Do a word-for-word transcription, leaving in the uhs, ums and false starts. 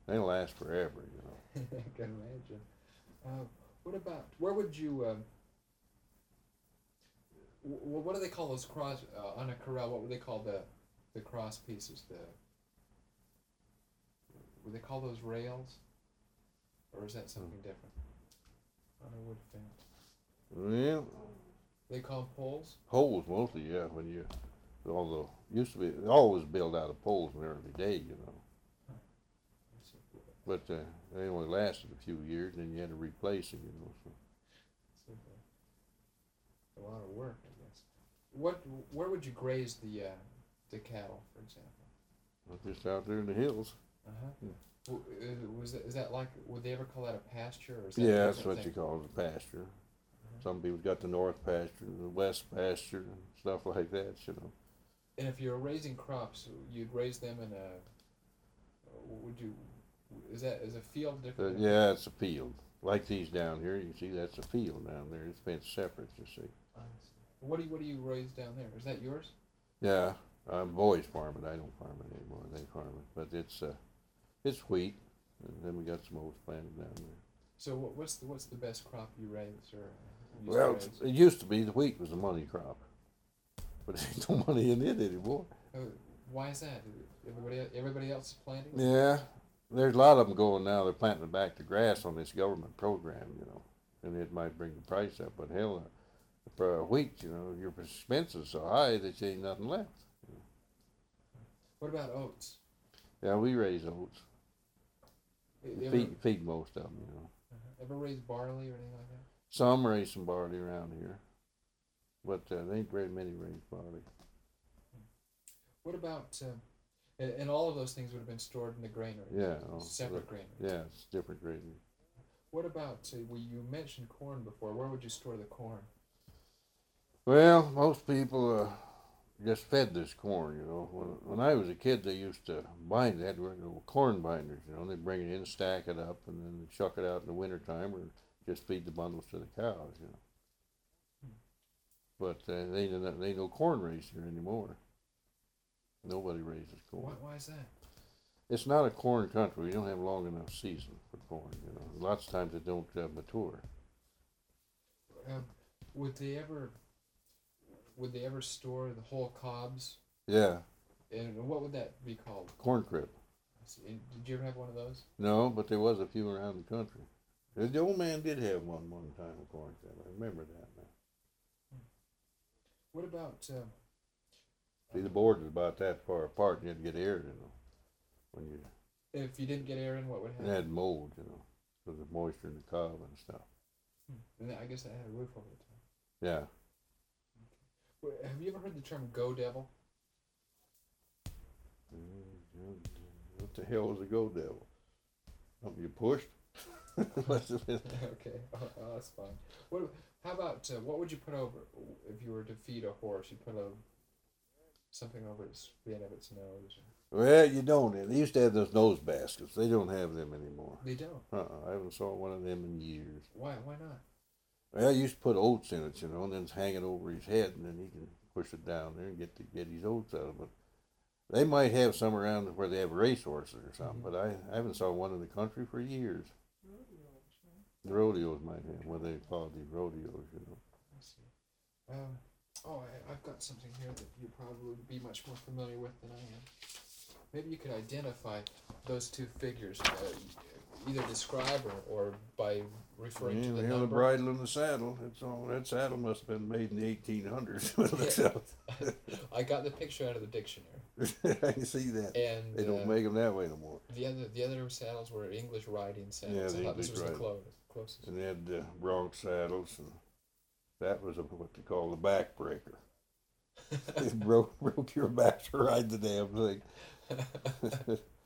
They last forever, you know. I can imagine. Uh, what about, where would you, um, w- what do they call those cross, uh, on a corral, what would they call the, the cross pieces, the, would they call those rails? Or is that something different? On a wood fence. Well, They call them poles? poles mostly, yeah. When you, although used to be they always built out of poles in the early day, you know. But uh, they only lasted a few years, and then you had to replace them, you know. So. A lot of work, I guess. What, where would you graze the, uh, the cattle, for example? Just out there in the hills. Uh huh. Yeah. W- uh, was that, is that like? Would they ever call that a pasture, or is that a Yeah, that's different what thing? you call it, a pasture. Uh-huh. Some people got the north pasture, and the west pasture, and stuff like that, you know. And if you're raising crops, you'd raise them in a. Would you? Is that is a field Uh, different? than- yeah, it's a field. Like these down here, you see that's a field down there. It's fenced separate, you see. I see. What do you What do you raise down there? Is that yours? Yeah, um, boys farm it. I don't farm it anymore. They farm it, but it's uh, it's wheat, and then we got some oats planted down there. So what, what's the What's the best crop you raise or? Used Well, to raise? it used to be the wheat was the money crop, but there's no money in it anymore. Uh, why is that? Everybody Everybody else is planting. Yeah, there's a lot of them going now. They're planting it back to grass on this government program, you know, and it might bring the price up. But hell, uh, for wheat, you know, your expenses so high that you ain't nothing left. What about oats? Yeah, we raise oats. You We ever, feed, feed most of them, you know. uh, ever raise barley or anything like that? Some raise some barley around here, but uh, there ain't very many raise barley. What about? Uh, and, and all of those things would have been stored in the granary. Yeah, oh, Separate the- granary. Yeah, it's different grading. What about? Uh, well, you mentioned corn before. Where would you store the corn? Well, most people uh, just fed this corn, you know. When, when I was a kid, they used to bind, they had regular corn binders, you know. They'd bring it in, stack it up, and then chuck it out in the wintertime or just feed the bundles to the cows, you know. But uh, they ain't no- they ain't no corn raised here anymore. Nobody raises Why, corn. why is that? It's not a corn country. We don't have long enough season for corn, you know. Lots of times it don't uh, mature. Um, would they ever? Would they ever store the whole cobs? Yeah, And what would that be called? corn crib. And did you ever have one of those? No, but there was a few around the country. The old man did have one one time, a corn crib. I remember that now. What about? Uh, See, the boards is about that far apart, and you had to get air in them. When you if you didn't get air in, what would it happen? had mold, you know, because of moisture in the cob and stuff. Hmm. And I guess that had a roof over the top. Yeah. Well, have you ever heard the term "go devil"? What the hell was a go devil? Something you pushed? Must have been. Okay, oh, oh, that's fine. What? How about uh, what would you put over if you were to feed a horse? You put a something over its fin of its nose. Or, Well, you don't. They used to have those nose baskets. They don't have them anymore. they don't. Uh-uh. I haven't saw one of them in years. Why? Why not? Well, I used to put oats in it, you know, and then hang it over his head, and then he can push it down there and get to get his oats out of it. They might have some around where they have racehorses or something, Mhm. but I, I haven't saw one in the country for years. The rodeos might have, what they call these rodeos, you know. Let's see. Um, oh, I, I've got something here that you probably would be much more familiar with than I am. Maybe you could identify those two figures, uh, either describe or, or by referring Yeah, to the they have the number. bridle and the saddle. It's all that saddle must have been made in the eighteen hundreds. I got the picture out of the dictionary, I can see that. and They don't uh, make them that way no more. the other the other saddles were English riding saddles. Yeah, I the thought this was English the riding. clo- closest. And they had the bronc saddles, and that was a, what they call the backbreaker. It broke broke your back to ride the damn thing.